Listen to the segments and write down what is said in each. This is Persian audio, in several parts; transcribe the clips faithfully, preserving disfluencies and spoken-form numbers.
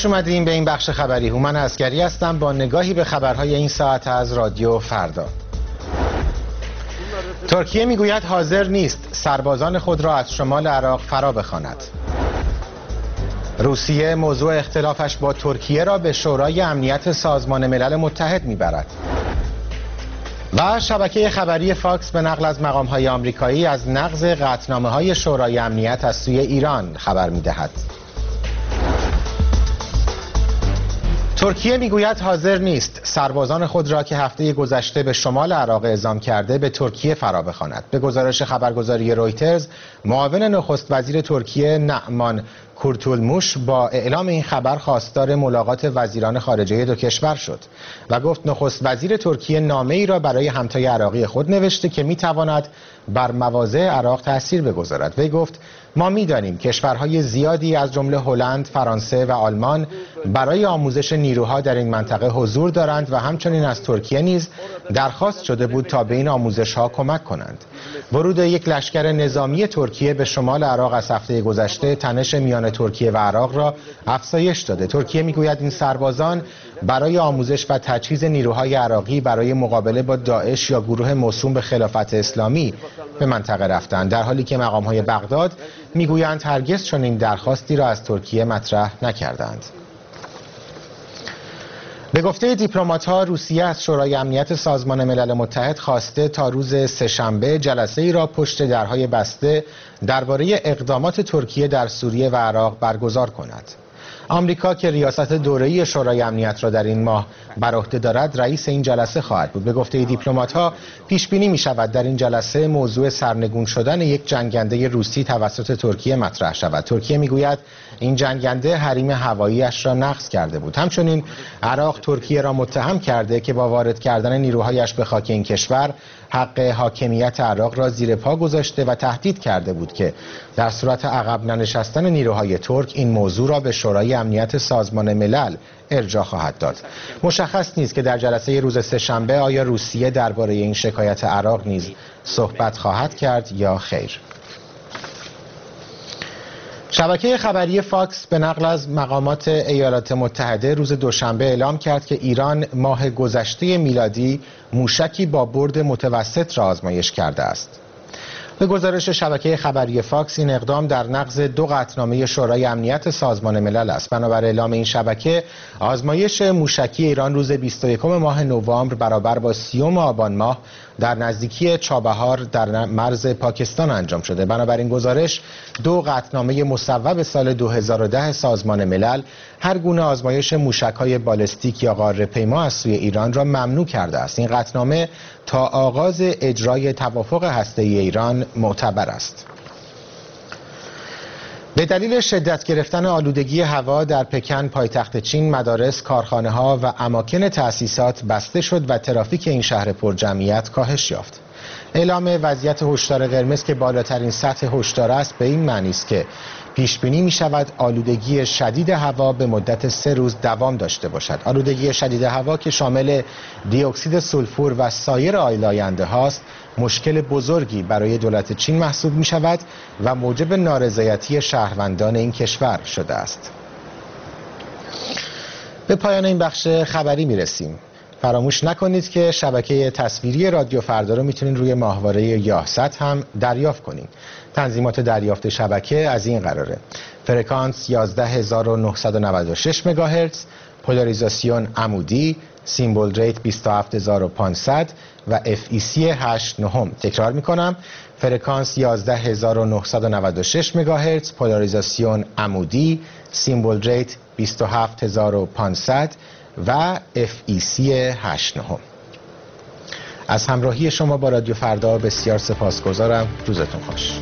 خوش اومدیم به این بخش خبری. هومن عسگری هستم با نگاهی به خبرهای این ساعت از رادیو فردا. ترکیه میگوید حاضر نیست سربازان خود را از شمال عراق فرا بخواند. روسیه موضوع اختلافش با ترکیه را به شورای امنیت سازمان ملل متحد میبرد. و شبکه خبری فاکس به نقل از مقام‌های آمریکایی از نقض قطعنامه‌های شورای امنیت از سوی ایران خبر می‌دهد. ترکیه میگوید حاضر نیست سربازان خود را که هفته گذشته به شمال عراق اعزام کرده به ترکیه فرا بخواند. به گزارش خبرگزاری رویترز، معاون نخست وزیر ترکیه نعمان کورتولموش با اعلام این خبر خواستار ملاقات وزیران خارجه دو کشور شد و گفت نخست وزیر ترکیه نامه‌ای را برای همتای عراقی خود نوشته که میتواند بر مواضع عراق تأثیر بگذارد. وی گفت ما می‌دانیم کشورهای زیادی از جمله هلند، فرانسه و آلمان برای آموزش نیروها در این منطقه حضور دارند و همچنین از ترکیه نیز درخواست شده بود تا به این آموزش‌ها کمک کنند. ورود یک لشکر نظامی ترکیه به شمال عراق از هفته گذشته تنش میان ترکیه و عراق را افزایش داده. ترکیه میگوید این سربازان برای آموزش و تجهیز نیروهای عراقی برای مقابله با داعش یا گروه موسوم به خلافت اسلامی به منطقه رفتند، در حالی که مقام‌های بغداد میگویند هرگز چنین درخواستی را از ترکیه مطرح نکردند. به گفته دیپلمات‌ها، روسیه از شورای امنیت سازمان ملل متحد خواسته تا روز سه‌شنبه جلسه‌ای را پشت درهای بسته درباره اقدامات ترکیه در سوریه و عراق برگزار کند. آمریکا که ریاست دوره‌ای شورای امنیت را در این ماه بر عهده دارد، رئیس این جلسه خواهد بود. به گفته دیپلمات‌ها، پیش بینی می‌شود در این جلسه موضوع سرنگون شدن یک جنگنده روسی توسط ترکیه مطرح شود. ترکیه میگوید این جنگنده حریم هوایی‌اش را نقض کرده بود. همچنین عراق ترکیه را متهم کرده که با وارد کردن نیروهایش به خاک این کشور حق حاکمیت عراق را زیر پا گذاشته و تهدید کرده بود که در صورت عقب ننشستن نیروهای ترک این موضوع را به شورای امنیت سازمان ملل ارجاع خواهد داد. مشخص نیست که در جلسه روز سه‌شنبه آیا روسیه درباره این شکایت عراق نیز صحبت خواهد کرد یا خیر. شبکه خبری فاکس به نقل از مقامات ایالات متحده روز دوشنبه اعلام کرد که ایران ماه گذشته میلادی موشکی با برد متوسط را آزمایش کرده است. به گزارش شبکه خبری فاکس، این اقدام در نقض دو قطعنامه شورای امنیت سازمان ملل است. بنابر اعلام این شبکه، آزمایش موشکی ایران روز بیست و یکم ماه نوامبر برابر با سیوم آبان ماه در نزدیکی چابهار در مرز پاکستان انجام شده. بنابراین گزارش، دو قطعنامه مصوب سال دو هزار و ده سازمان ملل هر گونه آزمایش موشک‌های بالستیک یا قاره‌پیما از سوی ایران را ممنوع کرده است. این قطعنامه تا آغاز اجرای توافق هسته‌ای ایران معتبر است. به دلیل شدت گرفتن آلودگی هوا در پکن پایتخت چین، مدارس، کارخانه‌ها و اماکن تأسیسات بسته شد و ترافیک این شهر پرجمعیت کاهش یافت. اعلام وضعیت هشدار قرمز که بالاترین سطح هشدار است به این معنی است که پیش بینی می شود آلودگی شدید هوا به مدت سه روز دوام داشته باشد. آلودگی شدید هوا که شامل دی اکسید سولفور و سایر آلاینده هاست، مشکل بزرگی برای دولت چین محسوب می شود و موجب نارضایتی شهروندان این کشور شده است. به پایان این بخش خبری می رسیم. فراموش نکنید که شبکه تصویری رادیو فردا رو میتونید روی ماهواره یاهصد هم دریافت کنید. تنظیمات دریافت شبکه از این قراره: فرکانس یازده هزار و نهصد و نود و شش مگاهرتز، پولاریزاسیون عمودی، سیمبل ریت بیست و هفت هزار و پانصد و اف ای سی هشت نهم. تکرار میکنم: فرکانس یازده هزار و نهصد و نود و شش مگاهرتز، پولاریزاسیون عمودی، سیمبل ریت بیست و هفت هزار و پانصد و اف ای سی هشت نهم. از همراهی شما با رادیو فردا بسیار سپاسگزارم. روزتون خوش.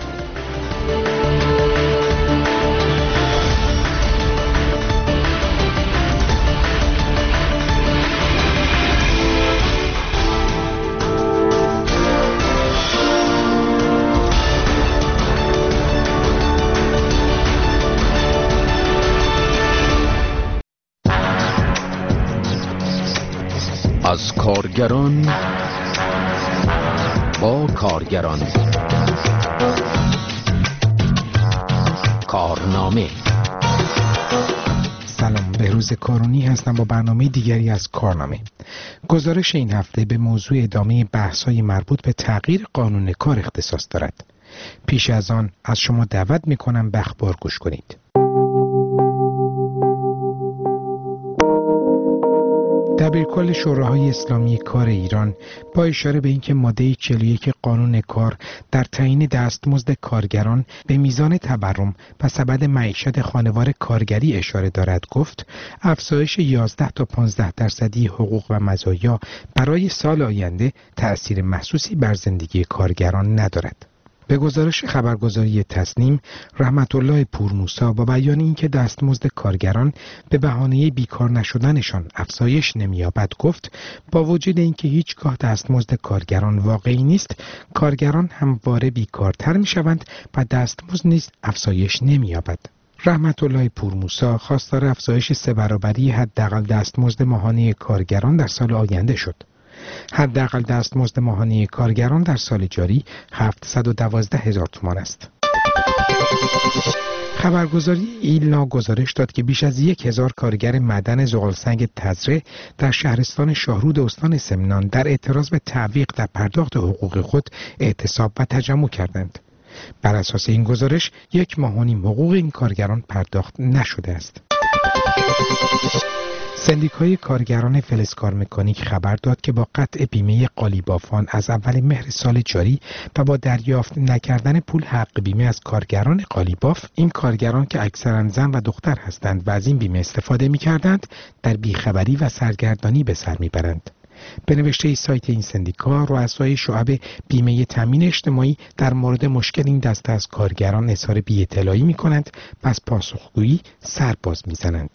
از کارگران با کارگران، کارنامه. سلام، فیروز کارونی هستم با برنامه دیگری از کارنامه. گزارش این هفته به موضوع ادامه بحث‌های مربوط به تغییر قانون کار اختصاص دارد. پیش از آن از شما دعوت می‌کنم به اخبار گوش کنید. دبیرکل شوراهای اسلامی کار ایران با اشاره به اینکه ماده چهل و یک قانون کار در تعیین دستمزد کارگران به میزان تورم و سبد معیشت خانوار کارگری اشاره دارد، گفت افزایش یازده تا پانزده درصدی حقوق و مزایا برای سال آینده تأثیر محسوسی بر زندگی کارگران ندارد. به گزارش خبرگزاری تصنیم، رحمت الله پورموسی با بیان اینکه دستمزد کارگران به بهانه بیکار نشدنشان افزایش نمی‌یابد، گفت با وجود اینکه هیچگاه دستمزد کارگران واقعی نیست، کارگران همواره بیکارتر می‌شوند و دستمزد نیز افزایش نمی‌یابد. رحمت الله پورموسی خواستار افزایش سه برابری حداقل دستمزد ماهانه کارگران در سال آینده شد. حداقل دستمزد ماهانه کارگران در سال جاری هفتصد و دوازده هزار تومان است. خبرگزاری ایلنا گزارش داد که بیش از یک هزار کارگر معدن زغالسنگ تزره در شهرستان شاهرود استان سمنان در اعتراض به تعویق در پرداخت حقوق خود اعتصاب و تجمع کردند. بر اساس این گزارش یک ماه و نیم حقوق این کارگران پرداخت نشده است. سندیکای کارگران فلزکار مکانیک خبر داد که با قطع بیمه قالیبافان از اول مهر سال جاری و با دریافت نکردن پول حق بیمه از کارگران قالیباف، این کارگران که اکثرا زن و دختر هستند و از این بیمه استفاده می‌کردند، در بیخبری و سرگردانی به سر می‌برند. به نوشته سایت این سندیکا، رؤسای شعب بیمه تامین اجتماعی در مورد مشکل این دسته از کارگران اظهار بی‌اطلاعی می‌کنند و از پاسخگویی سر باز می‌زنند.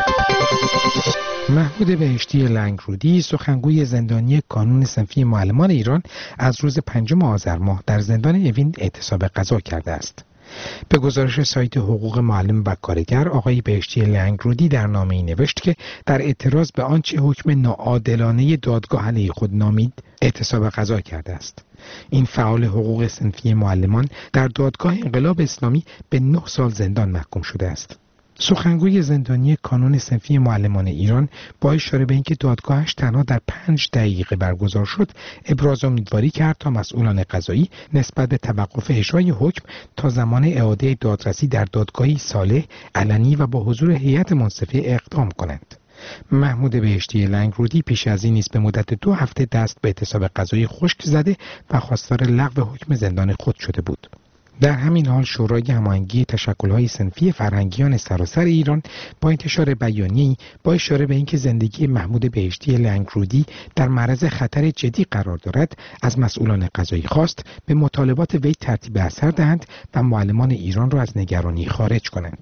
محمود بهشتی لنگرودی، سخنگوی زندانی کانون صنفی معلمان ایران، از روز پنجم آذر ماه در زندان اوین اعتصاب غذا کرده است. به گزارش سایت حقوق معلم و کارگر، آقای بهشتی لنگرودی در نامه‌ای نوشت که در اعتراض به آنچه حکم ناعادلانه دادگاه علیه خود نامید، اعتصاب غذا کرده است. این فعال حقوق صنفی معلمان در دادگاه انقلاب اسلامی به نه سال زندان محکوم شده است. سخنگوی زندانی کانون صنفی معلمان ایران با اشاره به اینکه دادگاهش تنها در پنج دقیقه برگزار شد، ابراز امیدواری کرد تا مسئولان قضایی نسبت به توقف اجرای حکم تا زمان اعاده دادرسی در دادگاهی صالح، علنی و با حضور هیئت منصفه اقدام کنند. محمود بهشتی لنگرودی پیش از این نیز به مدت دو هفته دست به اعتصاب غذایی خشک زده و خواستار لغو حکم زندان خود شده بود. در همین حال شورای هماهنگی تشکل‌های صنفی فرهنگیان سراسر ایران با انتشار بیانیه‌ای با اشاره به اینکه زندگی محمود بهشتی لنگرودی در معرض خطر جدی قرار دارد، از مسئولان قضایی خواست به مطالبات وی ترتیب اثر دهند و معلمان ایران را از نگرانی خارج کنند.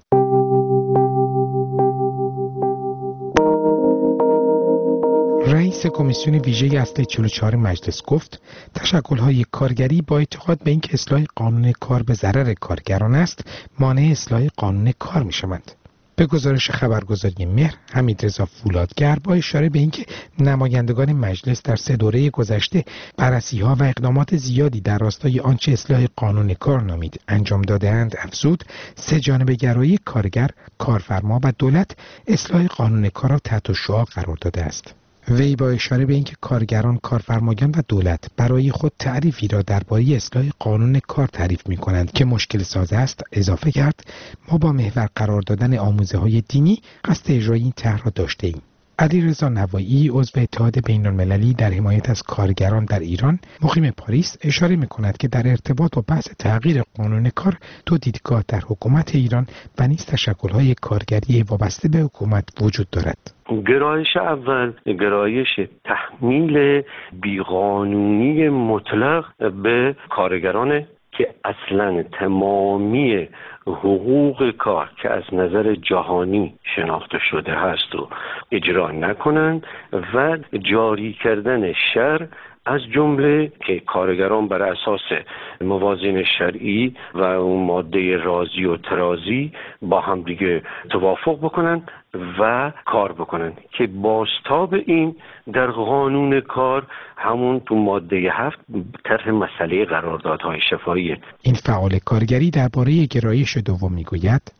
رئیس کمیسیون ویژه اصل چهل و چهار مجلس گفت تشکل‌های کارگری با اعتقاد به اینکه اصلاح قانون کار به ضرر کارگران است، مانع اصلاح قانون کار می‌شوند. به گزارش خبرگزاری مهر، حمیدرضا فولادگر با اشاره به اینکه نمایندگان مجلس در سه دوره گذشته بررسی‌ها و اقدامات زیادی در راستای آنچه اصلاح قانون کار نامید انجام داده‌اند، افزود سه جانبه گرایی کارگر، کارفرما و دولت اصلاح قانون کار را تحت شعاع قرار داده است. وی با اشاره به اینکه کارگران، کارفرمایان و دولت برای خود تعریفی را درباره اصلاح قانون کار تعریف می‌کنند که مشکل ساز است، اضافه کرد ما با محور قرار دادن آموزه‌های دینی قصد اجرای این طرح را داشته‌ایم. علیرضا نوایی، عضو اتحاد بین‌المللی در حمایت از کارگران در ایران، مقیم پاریس، اشاره می‌کند که در ارتباط با بحث تغییر قانون کار دو دیدگاه در حکومت ایران و نیز تشکل‌های کارگری وابسته به حکومت وجود دارد. گرایش اول گرایش تحمیل بیقانونی مطلق به کارگران که اصلا تمامی حقوق کار که از نظر جهانی شناخته شده هست و اجرا نکنند و جاری کردن شرع، از جمله که کارگران بر اساس موازین شرعی و اون ماده رازی و ترازی با هم دیگه توافق بکنن و کار بکنن که بازتاب این در قانون کار همون تو ماده هفت طرح مسئله قراردادهای شفاهیه. این فعال کارگری درباره گرایش دوم میگوید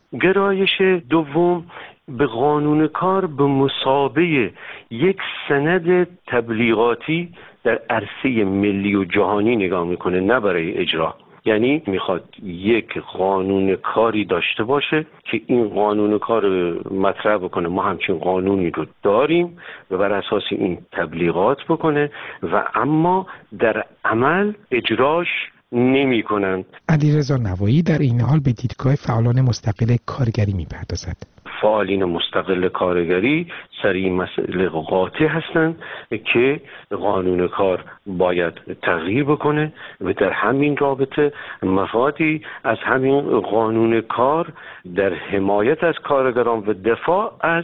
گرایش دوم به قانون کار به مثابه یک سند تبلیغاتی در عرصه ملی و جهانی نگاه میکنه، نه برای اجرا. یعنی میخواد یک قانون کاری داشته باشه که این قانون کار مطرح بکنه ما همچین قانونی رو داریم و بر اساس این تبلیغات بکنه و اما در عمل اجراش نمی کنند. علیرضا نوایی در این حال به دیدگاه فعالان مستقل کارگری میپردازد. فعالین مستقل کارگری سر این مسئله قاطع هستند که قانون کار باید تغییر بکنه و در همین رابطه مفادی از همین قانون کار در حمایت از کارگران و دفاع از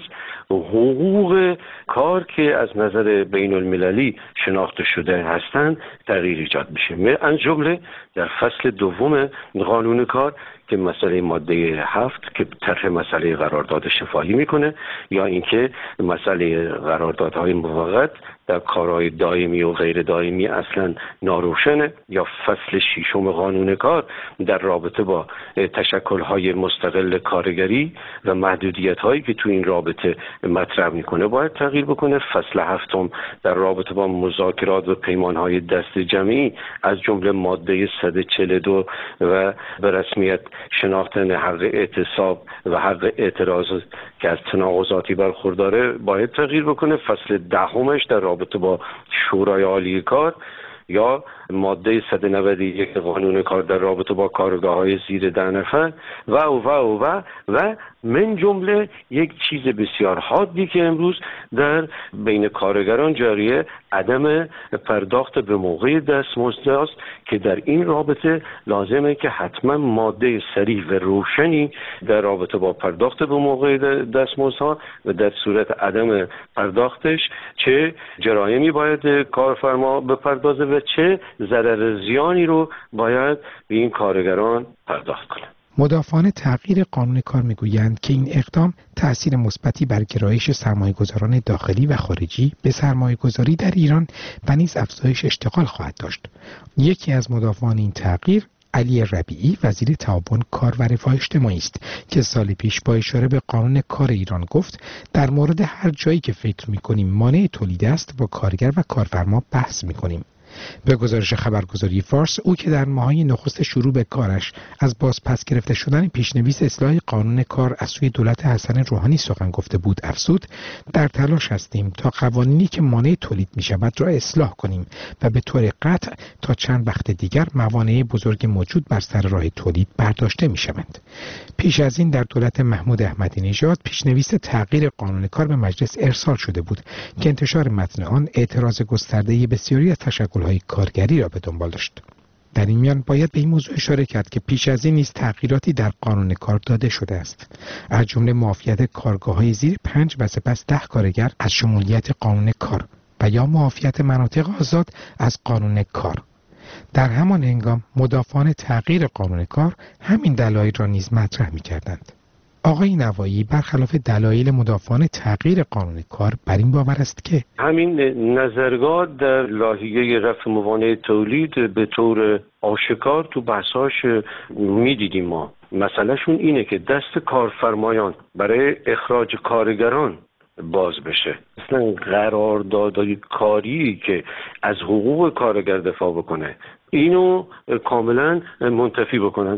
حقوق کار که از نظر بین المللی شناخته شده هستند تغییر ایجاد میشه. از جمله در فصل دوم قانون کار که مسئله ماده هفت که طرح مسئله قرارداد شفاهی میکنه، یا اینکه مسئله قراردادهای موقت در کارهای دائمی و غیر دائمی اصلا ناروشنه، یا فصل ششم قانون کار در رابطه با تشکل‌های مستقل کارگری و محدودیت‌هایی که تو این رابطه مطرح میکنه باید تغییر بکنه. فصل هفتم در رابطه با مذاکرات و پیمان‌های دست جمعی از جمله ماده صد و چهل و دو و به رسمیت شناختن حق اعتصاب و حق اعتراض که از تناقضاتی برخورداره باید تغییر بکنه. فصل دهمش در رابطه با شورای عالی کار یا ماده صد و نود و یک قانون کار در رابطه با کارگاه‌های زیر ده نفر و و و و و من جمله یک چیز بسیار حادی که امروز در بین کارگران جاریه، عدم پرداخت به موقع دستمزد است که در این رابطه لازمه که حتما ماده صریح و روشنی در رابطه با پرداخت به موقع دستمزدها و در صورت عدم پرداختش چه جرایمی باید کارفرما بپردازه و چه ضرر زیانی رو باید به این کارگران پرداخت کنه. مدافعان تغییر قانون کار میگویند که این اقدام تأثیر مثبتی بر گرایش سرمایه‌گذاران داخلی و خارجی به سرمایه‌گذاری در ایران و نیز افزایش اشتغال خواهد داشت. یکی از مدافعان این تغییر علی ربیعی وزیر تعاون کار و رفاه اجتماعی است که سال پیش با اشاره به قانون کار ایران گفت در مورد هر جایی که فکر می‌کنیم مانع تولید است با کارگر و کارفرما بحث می‌کنیم. به گزارش خبرگزاری فارس، او که در ماه‌های نخست شروع به کارش از بازپس گرفته شدن پیشنویس اصلاح قانون کار از سوی دولت حسن روحانی سخن گفته بود، افزود در تلاش هستیم تا قوانینی که مانع تولید می‌شود را اصلاح کنیم و به طور قطع تا چند وقت دیگر موانع بزرگ موجود بر سر راه تولید برداشته می‌شوند. پیش از این در دولت محمود احمدی نژاد پیشنویس تغییر قانون کار به مجلس ارسال شده بود که انتشار متن آن اعتراض گسترده بسیاری از تشکل‌های کارگری را به دنبال داشت. در این میان باید به این موضوع اشاره کرد که پیش از این نیز تغییراتی در قانون کار داده شده است، از جمله معافیت کارگاه‌های زیر پنج و سپس ده کارگر از شمولیت قانون کار و یا معافیت مناطق آزاد از قانون کار. در همان هنگام مدافعان تغییر قانون کار همین دلایل را نیز مطرح می‌کردند. آقای نوایی برخلاف دلایل مدافعان تغییر قانون کار بر این باور است که همین نظرگاه در لایحه رفع موانع تولید به طور آشکار تو بحثاش میدیدیم. ما مسئلهشون اینه که دست کارفرمایان برای اخراج کارگران باز بشه. اصلا قراردادهای کاری که از حقوق کارگر دفاع بکنه اینو کاملا منتفی بکنن.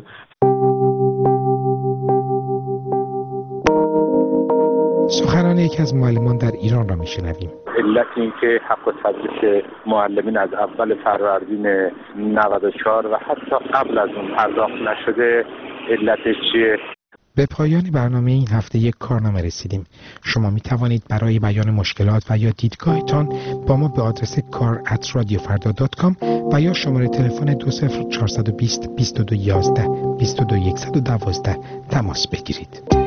سخنان یکی از معلمان در ایران را میشنویم. علت این که حق تدریس معلمین از اول فروردین نود و چهار و حتی قبل از اون پرداخت نشده علتش چیه؟ به پایان برنامه این هفته یک کارنامه رسیدیم. شما می توانید برای بیان مشکلات و یا دیدگاهتان با ما به آدرس کار ات رادیو فردا دات کام و یا شماره تلفن دو صفر چهار دو صفر بیست بیست و دو یازده بیست و دو صد و دوازده تماس بگیرید.